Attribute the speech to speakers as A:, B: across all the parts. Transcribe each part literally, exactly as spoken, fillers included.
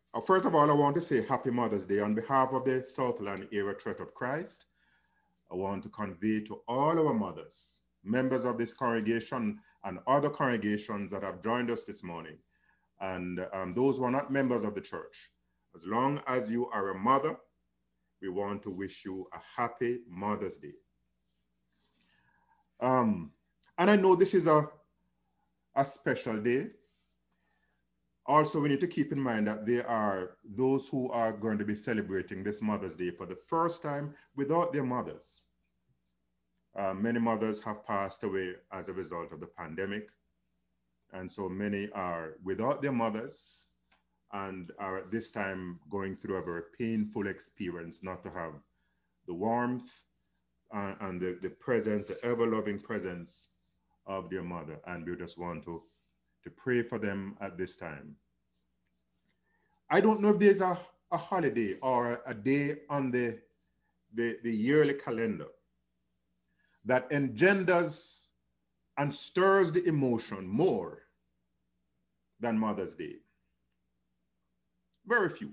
A: Uh, first of all, I want to say Happy Mother's Day on behalf of the Southland Area Church of Christ. I want to convey to all our mothers, members of this congregation and other congregations that have joined us this morning, and um, those who are not members of the church, as long as you are a mother, we want to wish you a happy Mother's Day. Um, and I know this is a, a special day. Also, we need to keep in mind that there are those who are going to be celebrating this Mother's Day for the first time without their mothers. Uh, many mothers have passed away as a result of the pandemic. And so many are without their mothers and are at this time going through a very painful experience not to have the warmth uh, and the, the presence, the ever-loving presence of their mother. And we just want to to pray for them at this time. I don't know if there's a, a holiday or a day on the, the, the yearly calendar that engenders and stirs the emotion more than Mother's Day. Very few.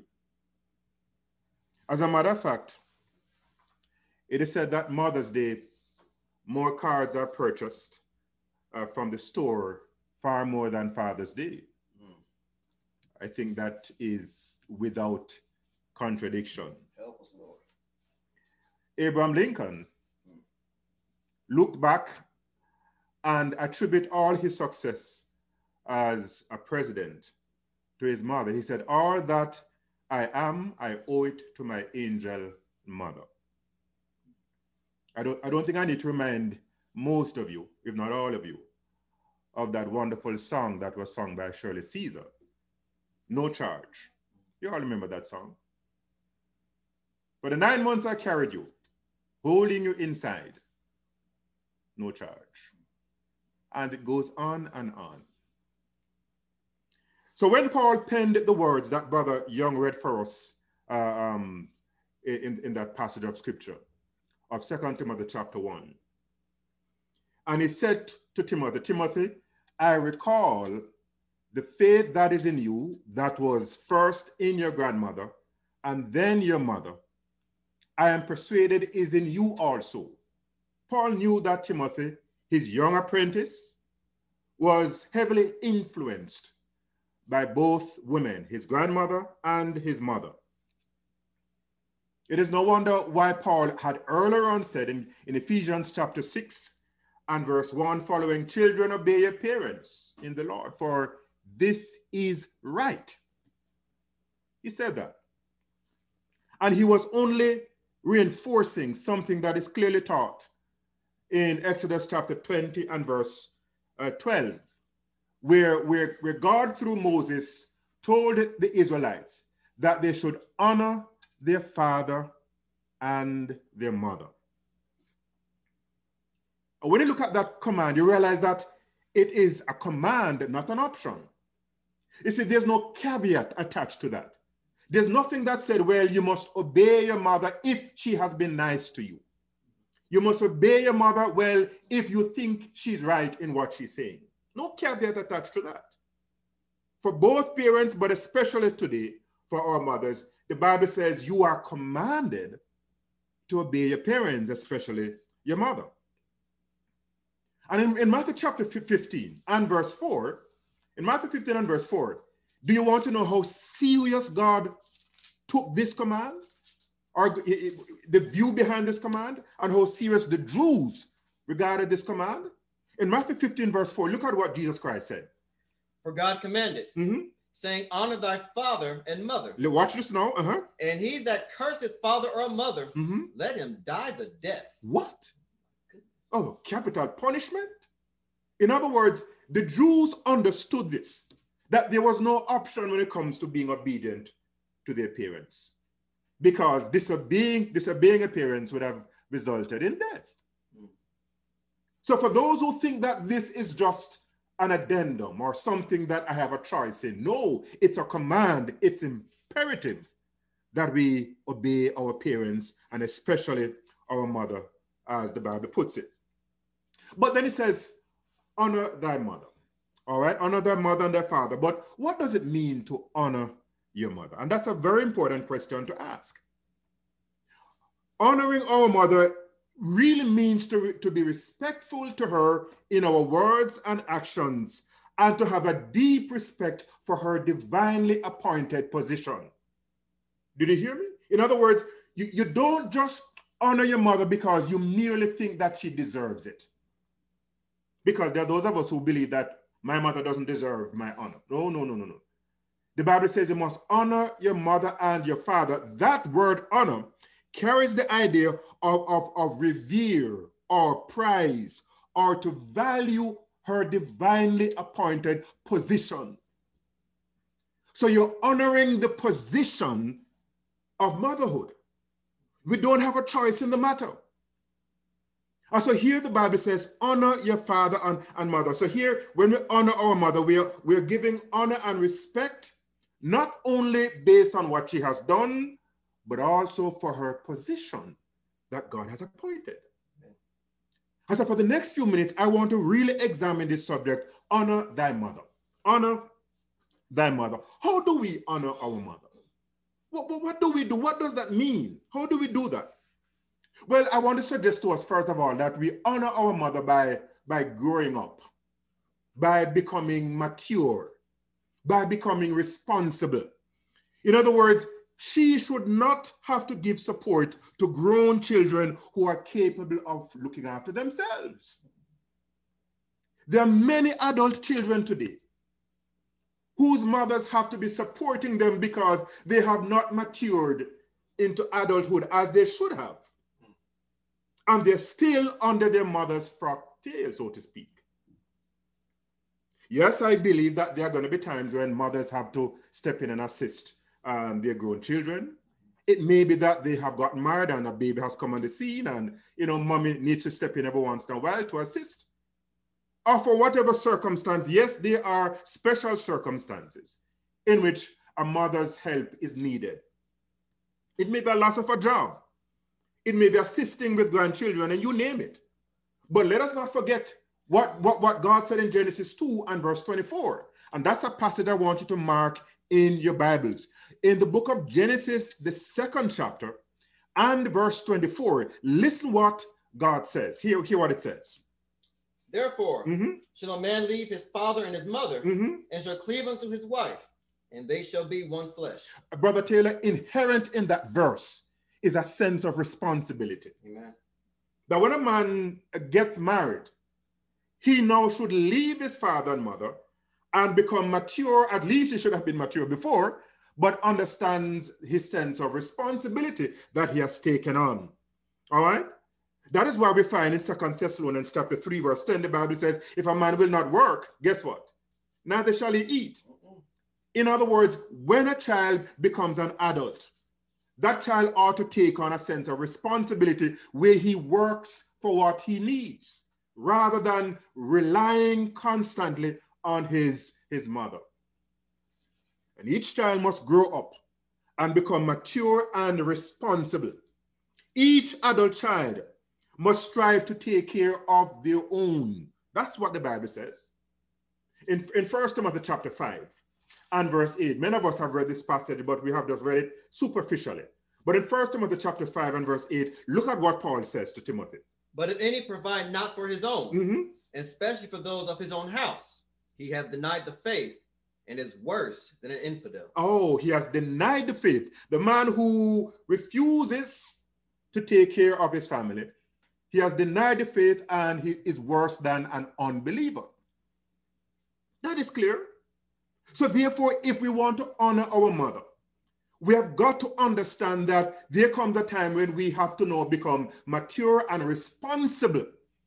A: As a matter of fact, it is said that Mother's Day, more cards are purchased uh, from the store far more than Father's Day. Mm. I think that is without contradiction.
B: Help us, Lord.
A: Abraham Lincoln mm. looked back and attribute all his success as a president to his mother. He said, all that I am, I owe it to my angel mother. I don't, I don't think I need to remind most of you, if not all of you, of that wonderful song that was sung by Shirley Caesar, No Charge. You all remember that song? For the nine months I carried you, holding you inside, no charge. And it goes on and on. So when Paul penned the words that Brother Young read for us uh, um, in, in that passage of scripture of Second Timothy chapter one, and he said to Timothy, Timothy, I recall the faith that is in you that was first in your grandmother and then your mother. I am persuaded is in you also. Paul knew that Timothy, his young apprentice, was heavily influenced by both women, his grandmother and his mother. It is no wonder why Paul had earlier on said in, in Ephesians chapter six, and verse one following, children, obey your parents in the Lord, for this is right. He said that. And he was only reinforcing something that is clearly taught in Exodus chapter twenty and verse uh, twelve, where, where, where God through Moses told the Israelites that they should honor their father and their mother. When you look at that command, you realize that it is a command, not an option. You see, there's no caveat attached to that. There's nothing that said, well, you must obey your mother if she has been nice to you. You must obey your mother, well, if you think she's right in what she's saying. No caveat attached to that. For both parents, but especially today, for our mothers, the Bible says you are commanded to obey your parents, especially your mother. And in, in Matthew chapter fifteen and verse four, in Matthew fifteen and verse four, do you want to know how serious God took this command? Or the view behind this command, and how serious the Jews regarded this command? In Matthew fifteen verse four, look at what Jesus Christ said.
B: For God commanded, mm-hmm. saying, honor thy father and mother.
A: Watch this now. Uh-huh.
B: And he that curseth father or mother, mm-hmm. let him die the death.
A: What? Oh, capital punishment? In other words, the Jews understood this, that there was no option when it comes to being obedient to their parents, because disobeying, disobeying a parent would have resulted in death. Mm. So for those who think that this is just an addendum or something that I have a choice in, no, it's a command, it's imperative that we obey our parents, and especially our mother, as the Bible puts it. But then it says, honor thy mother. All right, honor thy mother and thy father. But what does it mean to honor your mother? And that's a very important question to ask. Honoring our mother really means to, to be respectful to her in our words and actions, and to have a deep respect for her divinely appointed position. Did you hear me? In other words, you, you don't just honor your mother because you merely think that she deserves it. Because there are those of us who believe that my mother doesn't deserve my honor. No, no, no, no, no. The Bible says you must honor your mother and your father. That word honor carries the idea of, of, of revere or prize, or to value her divinely appointed position. So you're honoring the position of motherhood. We don't have a choice in the matter. And so here the Bible says, honor your father and, and mother. So here, when we honor our mother, we are, we are giving honor and respect, not only based on what she has done, but also for her position that God has appointed. And so for the next few minutes, I want to really examine this subject, honor thy mother. Honor thy mother. How do we honor our mother? What, what, what do we do? What does that mean? How do we do that? Well, I want to suggest to us, first of all, that we honor our mother by, by growing up, by becoming mature, by becoming responsible. In other words, she should not have to give support to grown children who are capable of looking after themselves. There are many adult children today whose mothers have to be supporting them because they have not matured into adulthood as they should have. And they're still under their mother's frock tail, so to speak. Yes, I believe that there are going to be times when mothers have to step in and assist um, their grown children. It may be that they have gotten married and a baby has come on the scene and, you know, mommy needs to step in every once in a while to assist. Or for whatever circumstance, yes, there are special circumstances in which a mother's help is needed. It may be a loss of a job. It may be assisting with grandchildren, and you name it. But let us not forget what, what, what God said in Genesis two and verse twenty-four. And that's a passage I want you to mark in your Bibles. In the book of Genesis, the second chapter, and verse twenty-four, listen what God says. Hear, hear what it says.
B: Therefore, mm-hmm. shall a man leave his father and his mother, mm-hmm. and shall cleave unto his wife, and they shall be one flesh.
A: Brother Taylor, inherent in that verse is a sense of responsibility.
B: Amen.
A: That when a man gets married, he now should leave his father and mother and become mature. At least he should have been mature before, but understands his sense of responsibility that he has taken on. All right? That is why we find in Second Thessalonians chapter three, verse ten, the Bible says, if a man will not work, guess what? Neither shall he eat. Mm-mm. In other words, when a child becomes an adult, that child ought to take on a sense of responsibility where he works for what he needs, rather than relying constantly on his, his mother. And each child must grow up and become mature and responsible. Each adult child must strive to take care of their own. That's what the Bible says. In, in First Timothy chapter five and verse eight, many of us have read this passage, but we have just read it superficially. But in First Timothy chapter five and verse eight, look at what Paul says to Timothy.
B: But if any provide not for his own,
A: mm-hmm.
B: especially for those of his own house, he hath denied the faith and is worse than an infidel.
A: Oh, he has denied the faith. The man who refuses to take care of his family, he has denied the faith and he is worse than an unbeliever. That is clear. So therefore, if we want to honor our mother, we have got to understand that there comes a time when we have to now become mature and responsible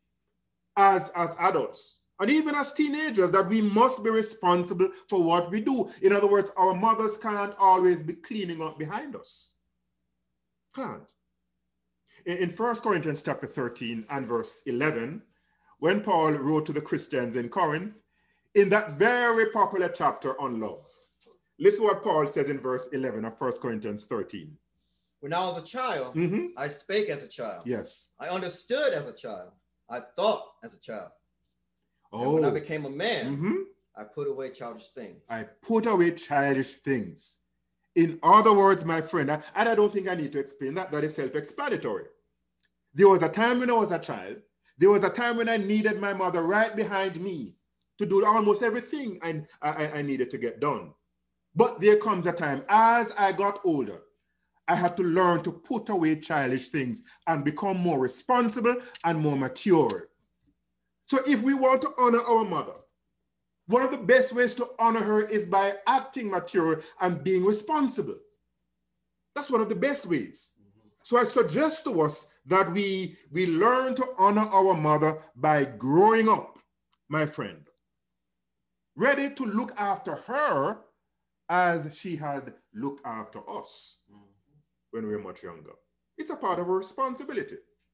A: as, as adults, and even as teenagers, that we must be responsible for what we do. In other words, our mothers can't always be cleaning up behind us. Can't. In, in First Corinthians chapter thirteen and verse eleven, when Paul wrote to the Christians in Corinth, in that very popular chapter on love, listen what Paul says in verse eleven of First Corinthians thirteen.
B: When I was a child,
A: mm-hmm.
B: I spake as a child.
A: Yes.
B: I understood as a child. I thought as a child.
A: Oh.
B: And when I became a man,
A: mm-hmm.
B: I put away childish things.
A: I put away childish things. In other words, my friend, and I don't think I need to explain that, that is self-explanatory. There was a time when I was a child, there was a time when I needed my mother right behind me to do almost everything I, I, I needed to get done. But there comes a time, as I got older, I had to learn to put away childish things and become more responsible and more mature. So if we want to honor our mother, one of the best ways to honor her is by acting mature and being responsible. That's one of the best ways. Mm-hmm. So I suggest to us that we, we learn to honor our mother by growing up, my friend, ready to look after her as she had looked after us mm-hmm. when we were much younger. It's a part of our responsibility.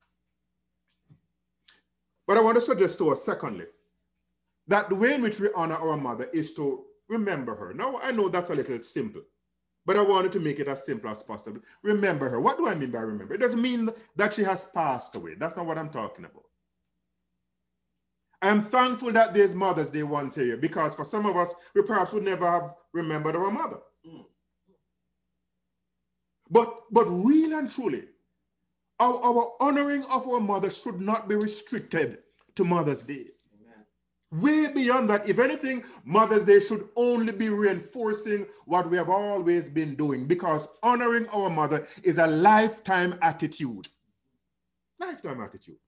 A: But I want to suggest to us, secondly, that the way in which we honor our mother is to remember her. Now, I know that's a little simple, but I wanted to make it as simple as possible. Remember her. What do I mean by remember? It doesn't mean that she has passed away. That's not what I'm talking about. I am thankful that there's Mother's Day once a year, because for some of us, we perhaps would never have remembered our mother. Mm. But, but really and truly, our, our honoring of our mother should not be restricted to Mother's Day. Way beyond that, if anything, Mother's Day should only be reinforcing what we have always been doing, because honoring our mother is a lifetime attitude. Lifetime attitude.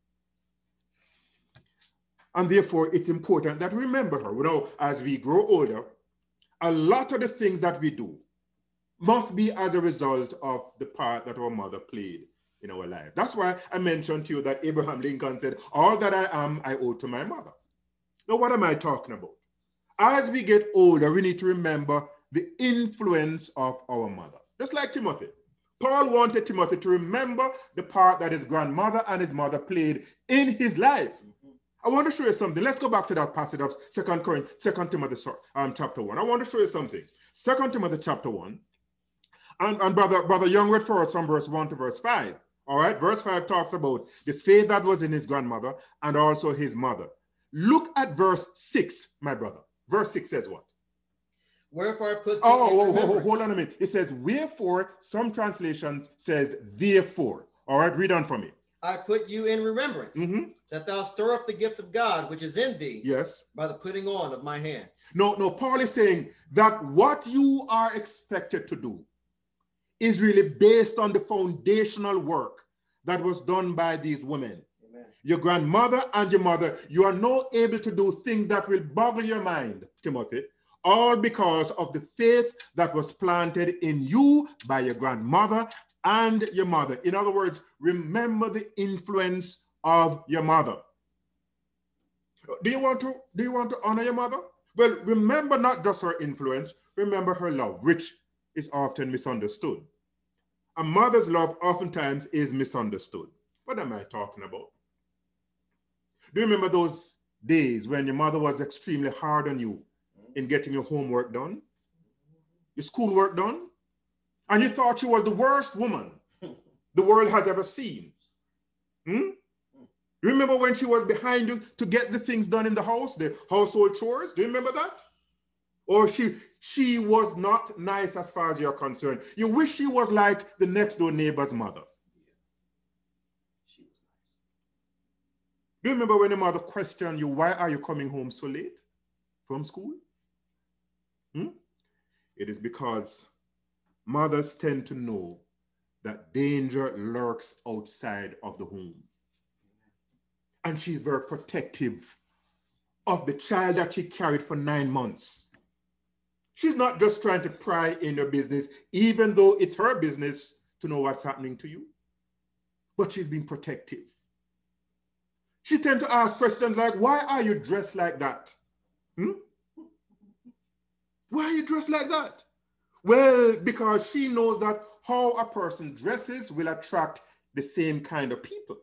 A: And therefore, it's important that we remember her. You know, as we grow older, a lot of the things that we do must be as a result of the part that our mother played in our life. That's why I mentioned to you that Abraham Lincoln said, "All that I am, I owe to my mother." Now, what am I talking about? As we get older, we need to remember the influence of our mother. Just like Timothy. Paul wanted Timothy to remember the part that his grandmother and his mother played in his life. Mm-hmm. I want to show you something. Let's go back to that passage of Second Corinthians, Second Timothy um, chapter one. I want to show you something. Second Timothy chapter one. And, and brother, brother Young read for us from verse one to verse five. All right, verse five talks about the faith that was in his grandmother and also his mother. Look at verse six, my brother. Verse six says what?
B: Wherefore I put thee
A: oh,
B: in
A: oh, oh, hold on a minute. It says wherefore. Some translations says therefore. All right, read on for me.
B: I put you in remembrance, mm-hmm. that thou stir up the gift of God which is in thee.
A: Yes.
B: By the putting on of my hands.
A: No, no, Paul is saying that what you are expected to do is really based on the foundational work that was done by these women. Your grandmother and your mother, you are now able to do things that will boggle your mind, Timothy, all because of the faith that was planted in you by your grandmother and your mother. In other words, remember the influence of your mother. Do you want to, do you want to honor your mother? Well, remember not just her influence, remember her love, which is often misunderstood. A mother's love oftentimes is misunderstood. What am I talking about? Do you remember those days when your mother was extremely hard on you in getting your homework done, your schoolwork done, and you thought she was the worst woman the world has ever seen? Hmm? You remember when she was behind you to get the things done in the house, the household chores? Do you remember that? Or she, she was not nice as far as you're concerned. You wish she was like the next door neighbor's mother. Do you remember when your mother questioned you, why are you coming home so late from school? Hmm? It is because mothers tend to know that danger lurks outside of the home. And she's very protective of the child that she carried for nine months. She's not just trying to pry in your business, even though it's her business to know what's happening to you, but she's being protective. She tends to ask questions like, why are you dressed like that? Hmm? Why are you dressed like that? Well, because she knows that how a person dresses will attract the same kind of people.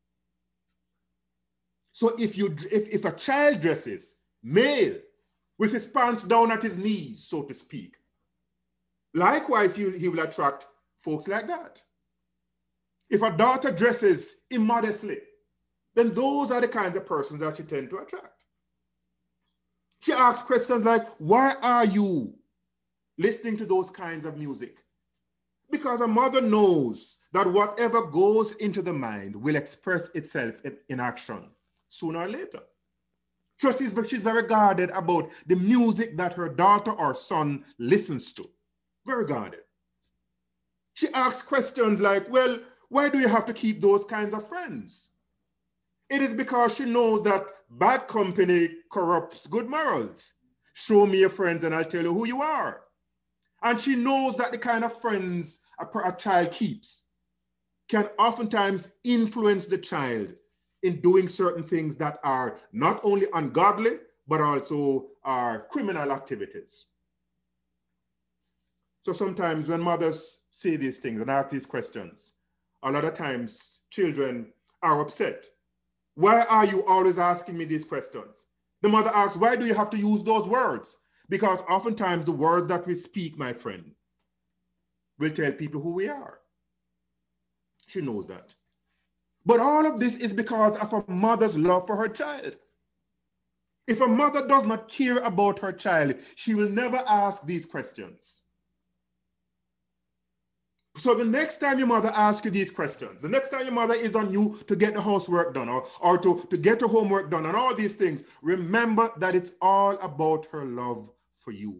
A: So if, you, if, if a child dresses male with his pants down at his knees, so to speak, likewise, he, he will attract folks like that. If a daughter dresses immodestly, then those are the kinds of persons that she tends to attract. She asks questions like, why are you listening to those kinds of music. Because a mother knows that whatever goes into the mind will express itself in, in action sooner or later. So she's, she's very guarded about the music that her daughter or son listens to. Very guarded. She asks questions like, well, why do you have to keep those kinds of friends? It is because she knows that bad company corrupts good morals. Show me your friends and I'll tell you who you are. And she knows that the kind of friends a, a child keeps can oftentimes influence the child in doing certain things that are not only ungodly, but also are criminal activities. So sometimes when mothers say these things and ask these questions, a lot of times children are upset. Why are you always asking me these questions? The mother asks, why do you have to use those words? Because oftentimes the words that we speak, my friend, will tell people who we are. She knows that. But all of this is because of a mother's love for her child. If a mother does not care about her child, she will never ask these questions. So the next time your mother asks you these questions, the next time your mother is on you to get the housework done or, or to, to get the homework done and all these things, remember that it's all about her love for you.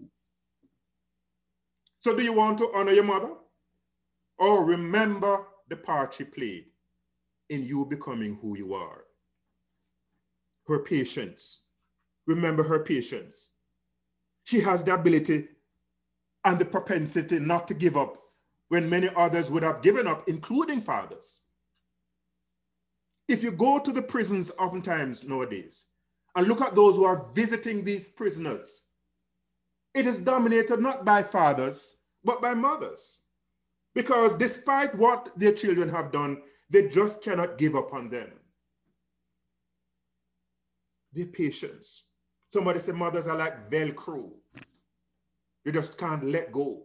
A: So do you want to honor your mother? Or remember the part she played in you becoming who you are? Her patience. Remember her patience. She has the ability and the propensity not to give up when many others would have given up, including fathers. If you go to the prisons oftentimes nowadays and look at those who are visiting these prisoners, it is dominated not by fathers, but by mothers. Because despite what their children have done, they just cannot give up on them. Their patience. Somebody said mothers are like Velcro. You just can't let go.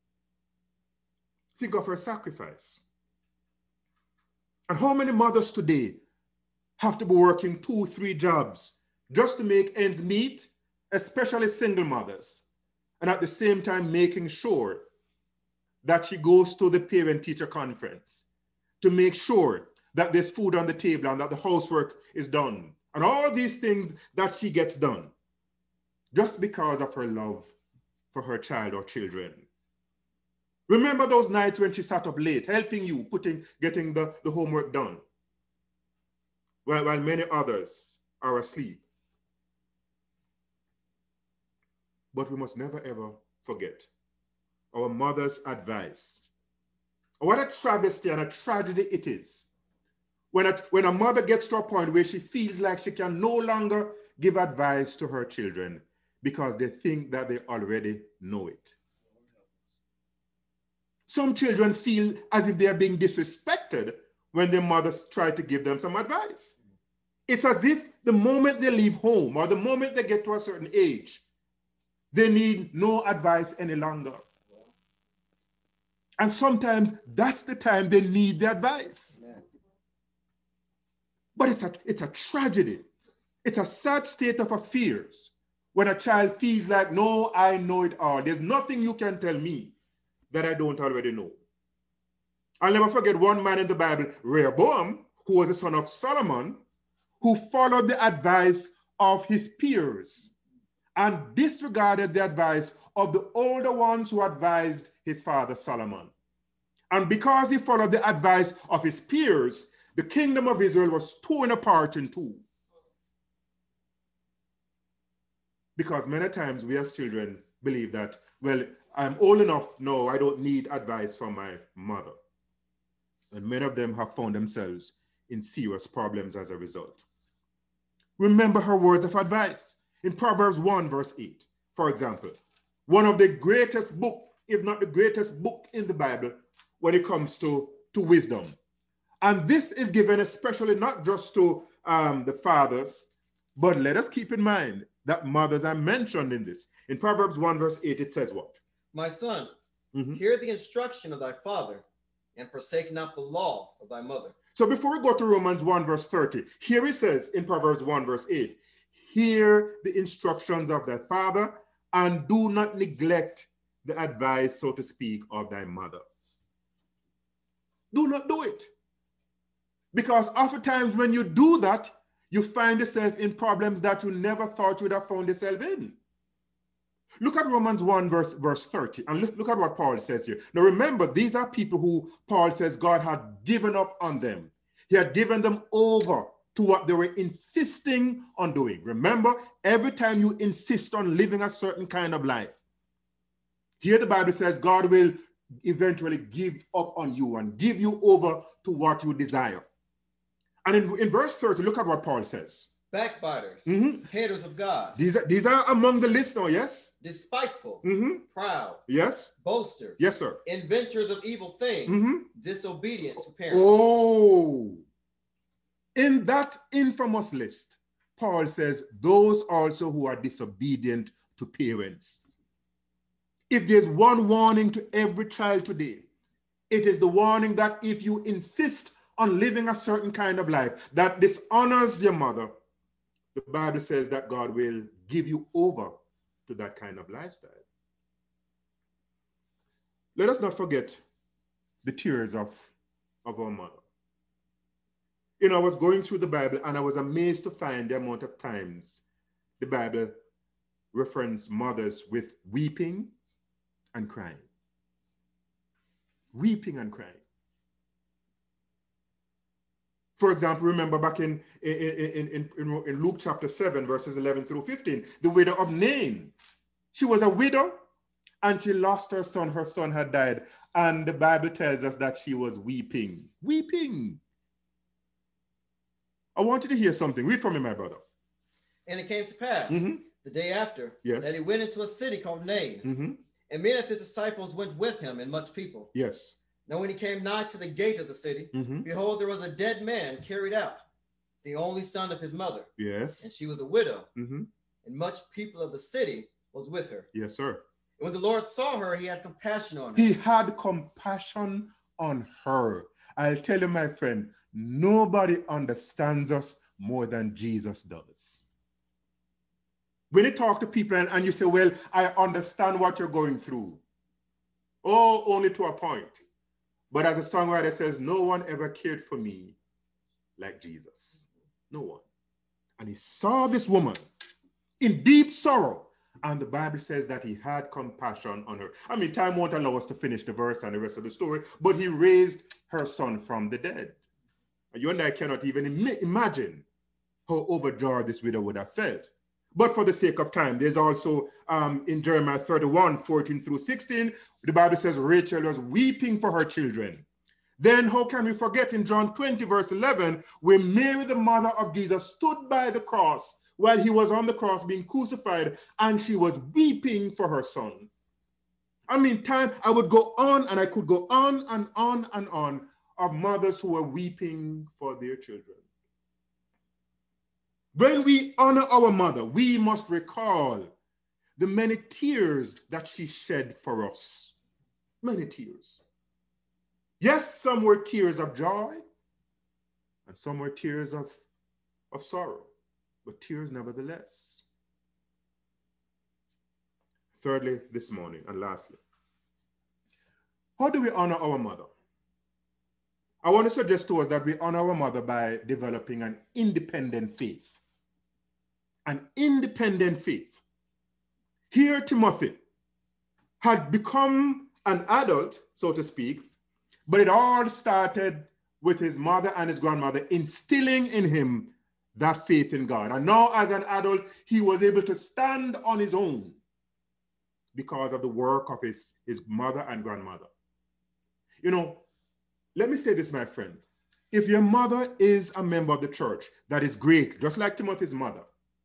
A: Think of her sacrifice. And how many mothers today have to be working two, three jobs just to make ends meet, especially single mothers, and at the same time making sure that she goes to the parent-teacher conference to make sure that there's food on the table and that the housework is done, and all these things that she gets done just because of her love for her child or children. Remember those nights when she sat up late, helping you, putting, getting the, the homework done, while, while many others are asleep. But we must never ever forget our mother's advice. What a travesty and a tragedy it is when a, when a mother gets to a point where she feels like she can no longer give advice to her children because they think that they already know it. Some children feel as if they are being disrespected when their mothers try to give them some advice. It's as if the moment they leave home or the moment they get to a certain age, they need no advice any longer. And sometimes that's the time they need the advice. Yeah. But it's a, it's a tragedy. It's a sad state of affairs when a child feels like, no, I know it all. There's nothing you can tell me that I don't already know. I'll never forget one man in the Bible, Rehoboam, who was the son of Solomon, who followed the advice of his peers and disregarded the advice of the older ones who advised his father Solomon. And because he followed the advice of his peers, the kingdom of Israel was torn apart in two. Because many times we as children believe that, well, I'm old enough, no, I don't need advice from my mother. And many of them have found themselves in serious problems as a result. Remember her words of advice. In Proverbs one, verse eight, for example, one of the greatest book, if not the greatest book in the Bible when it comes to, to wisdom. And this is given especially not just to um, the fathers, but let us keep in mind that mothers are mentioned in this. In Proverbs one, verse eight, it says what?
B: My son,
A: mm-hmm.
B: hear the instruction of thy father, and forsake not the law of thy mother.
A: So before we go to Romans one, verse thirty, here it says in Proverbs one, verse eight, hear the instructions of thy father, and do not neglect the advice, so to speak, of thy mother. Do not do it. Because oftentimes when you do that, you find yourself in problems that you never thought you would have found yourself in. Look at Romans one, verse, verse thirty, and look, look at what Paul says here. Now remember, these are people who Paul says God had given up on them. He had given them over to what they were insisting on doing. Remember, every time you insist on living a certain kind of life, here the Bible says God will eventually give up on you and give you over to what you desire. And in, in verse thirty, look at what Paul says.
B: Backbiters,
A: mm-hmm.
B: haters of God.
A: These are, these are among the list now, yes?
B: Despiteful,
A: mm-hmm.
B: proud,
A: yes,
B: boasters,
A: yes, sir.
B: Inventors of evil things,
A: mm-hmm.
B: disobedient to parents.
A: Oh, in that infamous list, Paul says, those also who are disobedient to parents. If there's one warning to every child today, it is the warning that if you insist on living a certain kind of life that dishonors your mother, the Bible says that God will give you over to that kind of lifestyle. Let us not forget the tears of, of our mother. You know, I was going through the Bible and I was amazed to find the amount of times the Bible referenced mothers with weeping and crying. Weeping and crying. For example, remember back in, in, in, in, in Luke chapter seven, verses eleven through fifteen, the widow of Nain. She was a widow and she lost her son. Her son had died. And the Bible tells us that she was weeping. Weeping. I want you to hear something. Read for me, my brother.
B: And it came to pass mm-hmm. the day after
A: yes.
B: that he went into a city called Nain.
A: Mm-hmm.
B: And many of his disciples went with him, and much people.
A: Yes.
B: Now when he came nigh to the gate of the city,
A: mm-hmm.
B: behold, there was a dead man carried out, the only son of his mother.
A: Yes.
B: And she was a widow.
A: Mm-hmm.
B: And much people of the city was with her.
A: Yes, sir.
B: And when the Lord saw her, he had compassion on her.
A: He had compassion on her. I'll tell you, my friend, nobody understands us more than Jesus does. When you talk to people and, and you say, well, I understand what you're going through. Oh, only to a point. But as a songwriter says, no one ever cared for me like Jesus. No one. And he saw this woman in deep sorrow. And the Bible says that he had compassion on her. I mean, time won't allow us to finish the verse and the rest of the story, but he raised her son from the dead. And you and I cannot even im- imagine how overjoyed this widow would have felt. But for the sake of time, there's also um, in Jeremiah thirty-one, fourteen through sixteen, the Bible says Rachel was weeping for her children. Then how can we forget in John twenty, verse eleven, where Mary, the mother of Jesus, stood by the cross while he was on the cross being crucified, and she was weeping for her son. I mean, time, I would go on and I could go on and on and on of mothers who were weeping for their children. When we honor our mother, we must recall the many tears that she shed for us. Many tears. Yes, some were tears of joy, and some were tears of, of sorrow, but tears nevertheless. Thirdly, this morning, and lastly, how do we honor our mother? I want to suggest to us that we honor our mother by developing an independent faith. An independent faith. Here, Timothy had become an adult, so to speak, but it all started with his mother and his grandmother instilling in him that faith in God. And now, as an adult, he was able to stand on his own because of the work of his, his mother and grandmother. You know, let me say this, my friend. If your mother is a member of the church, that is great, just like Timothy's mother.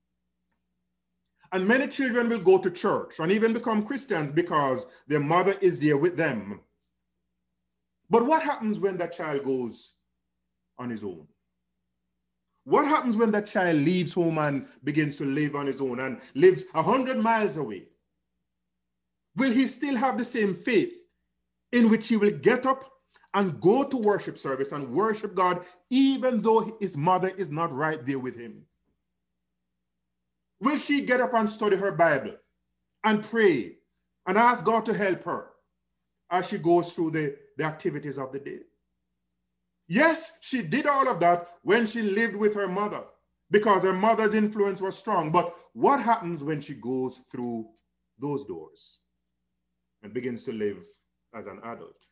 A: And many children will go to church and even become Christians because their mother is there with them. But what happens when that child goes on his own? What happens when that child leaves home and begins to live on his own and lives a hundred miles away? Will he still have the same faith in which he will get up and go to worship service and worship God even though his mother is not right there with him? Will she get up and study her Bible and pray and ask God to help her as she goes through the, the activities of the day. Yes, she did all of that when she lived with her mother because her mother's influence was strong. But what happens when she goes through those doors and begins to live as an adult?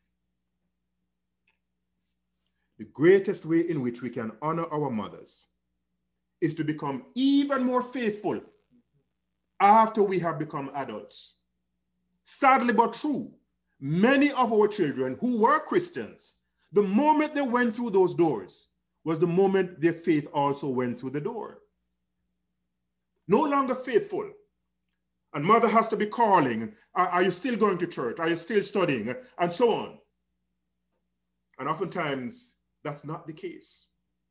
A: The greatest way in which we can honor our mothers is to become even more faithful after we have become adults. Sadly but true, many of our children who were Christians, the moment they went through those doors was the moment their faith also went through the door. No longer faithful. And mother has to be calling, are, are you still going to church? Are you still studying? And so on. And oftentimes, that's not the case.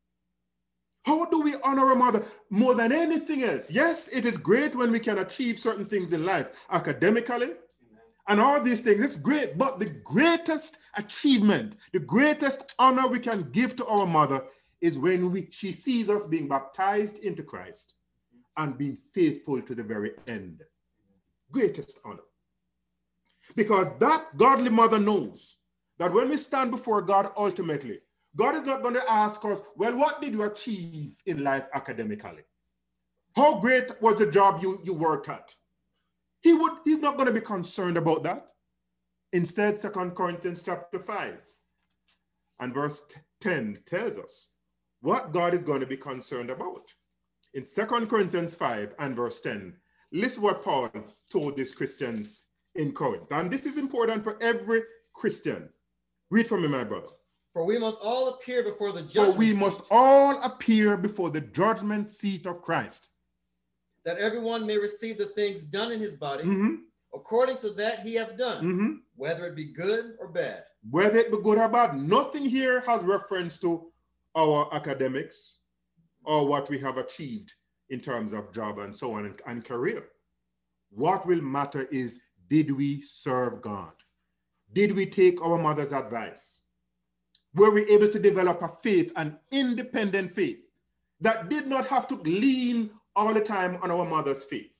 A: How do we honor a mother more than anything else? Yes, it is great when we can achieve certain things in life academically. Amen. And all these things. It's great, but the greatest achievement, the greatest honor we can give to our mother is when we, she sees us being baptized into Christ and being faithful to the very end. Greatest honor. Because that godly mother knows that when we stand before God ultimately, God is not going to ask us, well, what did you achieve in life academically? How great was the job you, you worked at? He would, he's not going to be concerned about that. Instead, Second Corinthians chapter five and verse ten tells us what God is going to be concerned about. In Second Corinthians five and verse ten, listen what Paul told these Christians in Corinth. And this is important for every Christian. Read from me, my brother.
B: For we must all appear before the judgment
A: For we
B: seat,
A: must all appear before the judgment seat of Christ,
B: that everyone may receive the things done in his body,
A: mm-hmm.
B: according to that he hath done,
A: mm-hmm.
B: whether it be good or bad.
A: Whether it be good or bad. Nothing here has reference to our academics or what we have achieved in terms of job and so on and, and career. What will matter is, did we serve God? Did we take our mother's advice? Were we able to develop a faith, an independent faith, that did not have to lean all the time on our mother's faith?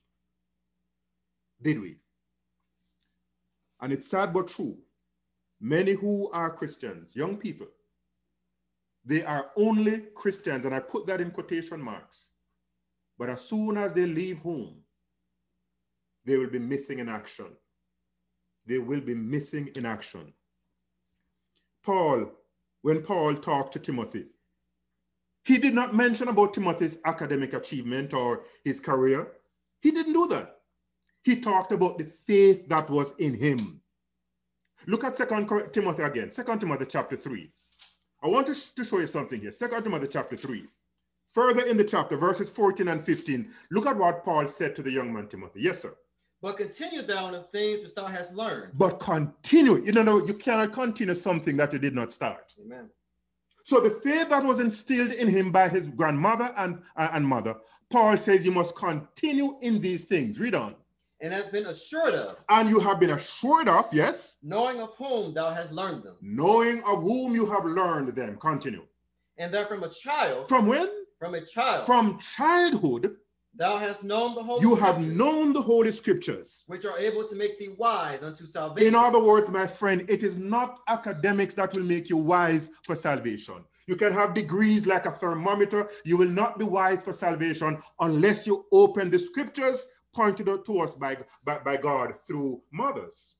A: Did we? And it's sad but true. Many who are Christians, young people, they are only Christians, and I put that in quotation marks. But as soon as they leave home, they will be missing in action. They will be missing in action. Paul, when Paul talked to Timothy, he did not mention about Timothy's academic achievement or his career. He didn't do that. He talked about the faith that was in him. Look at Second Timothy again, Second Timothy chapter three. I want to, sh to show you something here. Second Timothy chapter three. Further in the chapter, verses fourteen and fifteen, look at what Paul said to the young man Timothy. Yes, sir.
B: But continue thou in the things which thou hast learned.
A: But continue. You know, you cannot continue something that you did not start.
B: Amen.
A: So the faith that was instilled in him by his grandmother and, uh, and mother, Paul says you must continue in these things. Read on.
B: And has been assured of.
A: And you have been assured of, yes.
B: Knowing of whom thou hast learned them.
A: Knowing of whom you have learned them. Continue.
B: And that from a child.
A: From when?
B: From a child.
A: From childhood.
B: Thou hast known the Holy
A: You
B: Scriptures,
A: have known the Holy Scriptures,
B: which are able to make thee wise unto salvation.
A: In other words, my friend, it is not academics that will make you wise for salvation. You can have degrees like a thermometer. You will not be wise for salvation unless you open the Scriptures pointed out to us by, by, by God through mothers.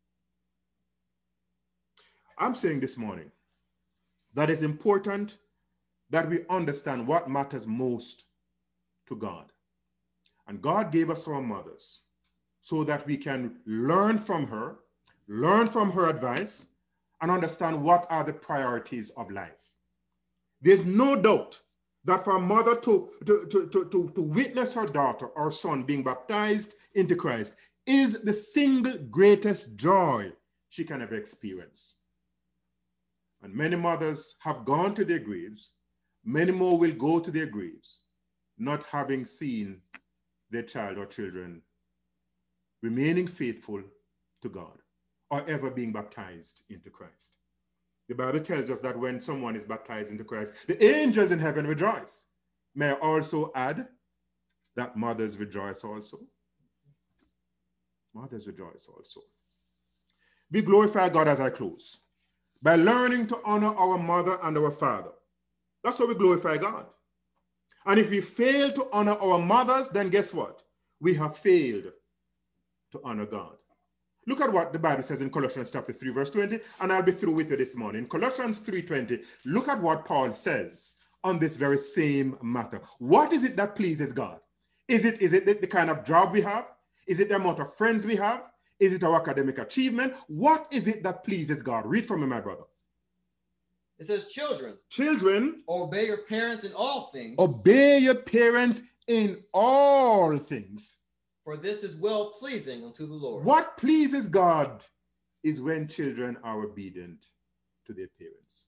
A: I'm saying this morning that it's important that we understand what matters most to God. And God gave us our mothers so that we can learn from her, learn from her advice, and understand what are the priorities of life. There's no doubt that for a mother to, to, to, to, to, to witness her daughter or son being baptized into Christ is the single greatest joy she can ever experience. And many mothers have gone to their graves. Many more will go to their graves, not having seen their child or children remaining faithful to God or ever being baptized into Christ. The Bible tells us that when someone is baptized into Christ, the angels in heaven rejoice. May I also add that mothers rejoice also. Mothers rejoice also. We glorify God as I close by learning to honor our mother and our father. That's how we glorify God. And if we fail to honor our mothers, then guess what? We have failed to honor God. Look at what the Bible says in Colossians chapter three, verse twenty, and I'll be through with you this morning. In Colossians three twenty, look at what Paul says on this very same matter. What is it that pleases God? Is it, is it the, the kind of job we have? Is it the amount of friends we have? Is it our academic achievement? What is it that pleases God? Read from me, my brother.
B: It says, children.
A: Children.
B: Obey your parents in all things.
A: Obey your parents in all things.
B: For this is well pleasing unto the Lord.
A: What pleases God is when children are obedient to their parents.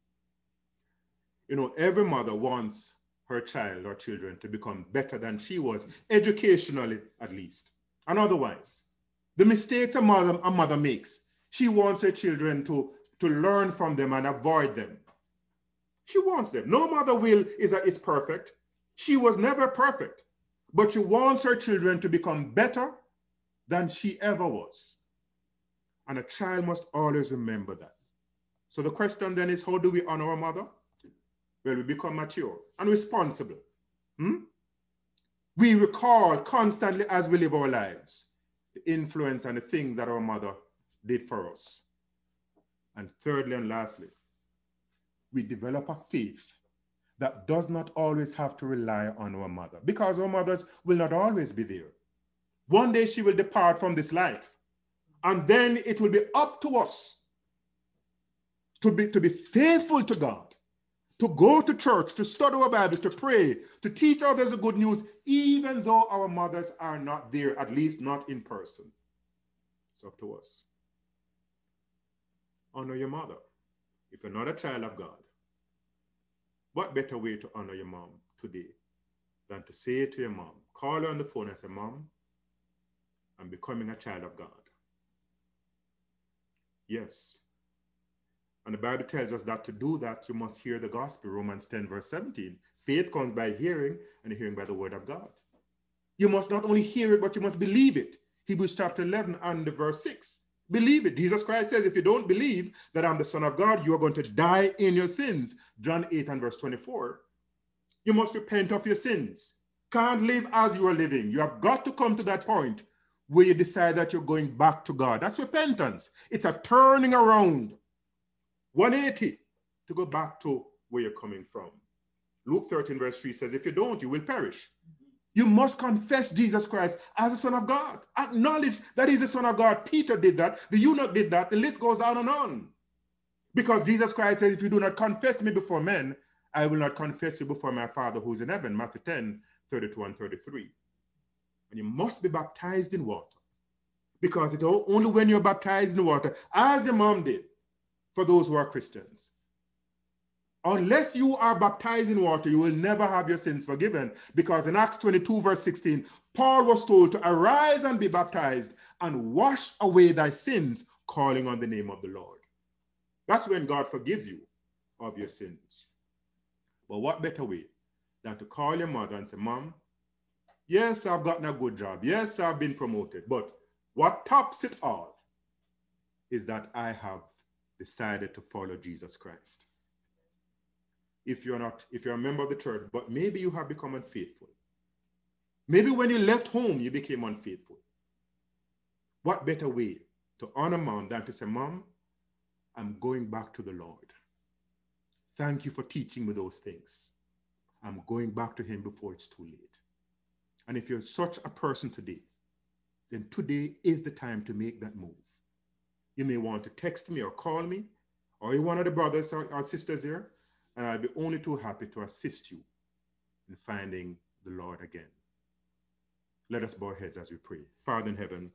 A: You know, every mother wants her child or children to become better than she was, educationally at least, and otherwise. The mistakes a mother, a mother makes, she wants her children to, to learn from them and avoid them. She wants them. No mother will is, a, is perfect. She was never perfect, but she wants her children to become better than she ever was. And a child must always remember that. So the question then is, how do we honor our mother? Well, we become mature and responsible. Hmm? We recall constantly as we live our lives the influence and the things that our mother did for us. And thirdly and lastly, we develop a faith that does not always have to rely on our mother, because our mothers will not always be there. One day she will depart from this life, and then it will be up to us to be, to be faithful to God, to go to church, to study our Bibles, to pray, to teach others the good news, even though our mothers are not there, at least not in person. It's up to us. Honor your mother. If you're not a child of God, what better way to honor your mom today than to say to your mom, call her on the phone and say, Mom, I'm becoming a child of God. Yes. And the Bible tells us that to do that, you must hear the gospel, Romans ten, verse seventeen. Faith comes by hearing, and hearing by the word of God. You must not only hear it, but you must believe it. Hebrews chapter eleven and verse six. Believe it. Jesus Christ says, if you don't believe that I'm the Son of God, you are going to die in your sins. John eight and verse twenty-four. You must repent of your sins. Can't live as you are living. You have got to come to that point where you decide that you're going back to God. That's repentance. It's a turning around. one eighty to go back to where you're coming from. Luke thirteen verse three says, if you don't, you will perish. You must confess Jesus Christ as the Son of God. Acknowledge that he's the Son of God. Peter did that. The eunuch did that. The list goes on and on. Because Jesus Christ says, if you do not confess me before men, I will not confess you before my Father who's in heaven. Matthew ten, thirty-two and thirty-three. And you must be baptized in water. Because it's only when you're baptized in water, as your mom did, for those who are Christians. Unless you are baptized in water, you will never have your sins forgiven. Because in Acts twenty-two, verse sixteen, Paul was told to arise and be baptized and wash away thy sins, calling on the name of the Lord. That's when God forgives you of your sins. But what better way than to call your mother and say, Mom, yes, I've gotten a good job. Yes, I've been promoted. But what tops it all is that I have decided to follow Jesus Christ. If you're not, if you're a member of the church, but maybe you have become unfaithful. Maybe when you left home, you became unfaithful. What better way to honor mom than to say, Mom, I'm going back to the Lord. Thank you for teaching me those things. I'm going back to him before it's too late. And if you're such a person today, then today is the time to make that move. You may want to text me or call me, or one of the brothers or, or sisters here, and I'll be only too happy to assist you in finding the Lord again. Let us bow our heads as we pray. Father in heaven,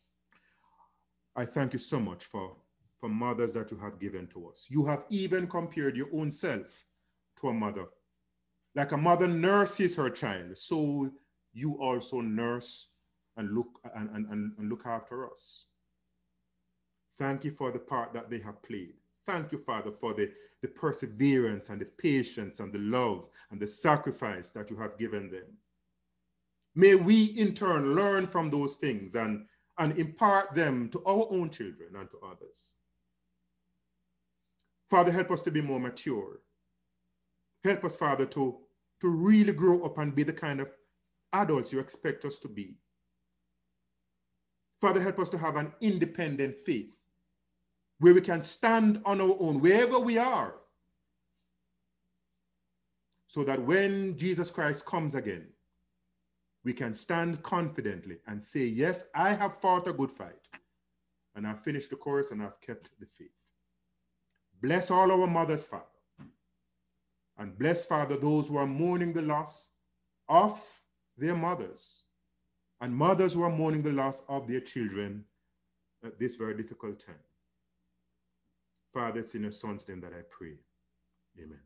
A: I thank you so much for, for mothers that you have given to us. You have even compared your own self to a mother. Like a mother nurses her child, so you also nurse and look, and, and, and look after us. Thank you for the part that they have played. Thank you, Father, for the, the perseverance and the patience and the love and the sacrifice that you have given them. May we in turn learn from those things and, and impart them to our own children and to others. Father, help us to be more mature. Help us, Father, to, to really grow up and be the kind of adults you expect us to be. Father, help us to have an independent faith where we can stand on our own, wherever we are, so that when Jesus Christ comes again, we can stand confidently and say, yes, I have fought a good fight, and I've finished the course and I've kept the faith. Bless all our mothers, Father. And bless, Father, those who are mourning the loss of their mothers, and mothers who are mourning the loss of their children at this very difficult time. Father, it's in your Son's name that I pray. Amen.